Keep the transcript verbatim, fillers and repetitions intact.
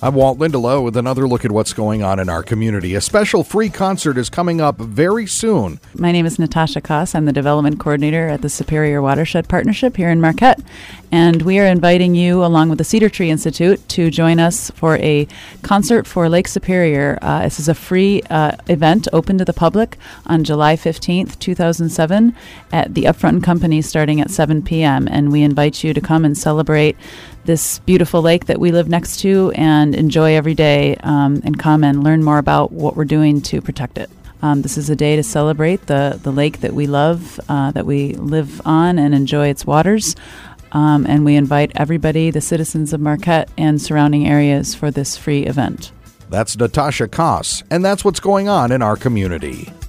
I'm Walt Lindelow with another look at what's going on in our community. A special free concert is coming up very soon. My name is Natasha Koss. I'm the Development Coordinator at the Superior Watershed Partnership here in Marquette. And we are inviting you, along with the Cedar Tree Institute, to join us for a concert for Lake Superior. Uh, this is a free uh, event open to the public on July fifteenth, two thousand seven at the Upfront Company starting at seven p.m. And we invite you to come and celebrate this beautiful lake that we live next to and enjoy every day, um, and come and learn more about what we're doing to protect it. Um, this is a day to celebrate the, the lake that we love, uh, that we live on and enjoy its waters. Um, and we invite everybody, the citizens of Marquette and surrounding areas, for this free event. That's Natasha Koss, and that's what's going on in our community.